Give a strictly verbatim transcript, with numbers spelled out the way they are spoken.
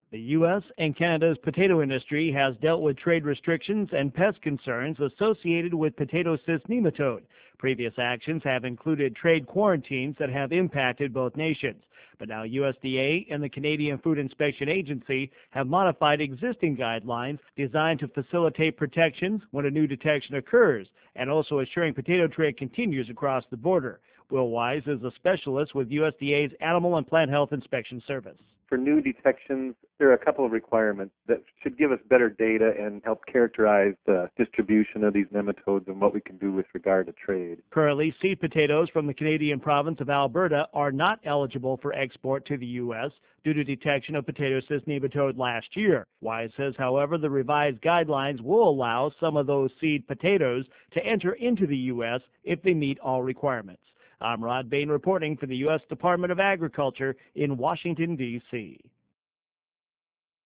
The U S and Canada's potato industry has dealt with trade restrictions and pest concerns associated with potato cyst nematode. Previous actions have included trade quarantines that have impacted both nations. But now U S D A and the Canadian Food Inspection Agency have modified existing guidelines designed to facilitate protections when a new detection occurs, and also assuring potato trade continues across the border. Will Wise is a specialist with U S D A's Animal and Plant Health Inspection Service. For new detections, there are a couple of requirements that should give us better data and help characterize the distribution of these nematodes and what we can do with regard to trade. Currently, seed potatoes from the Canadian province of Alberta are not eligible for export to the U S due to detection of potato cyst nematode last year. Wise says, however, the revised guidelines will allow some of those seed potatoes to enter into the U S if they meet all requirements. I'm Rod Bain reporting for the U S Department of Agriculture in Washington, D C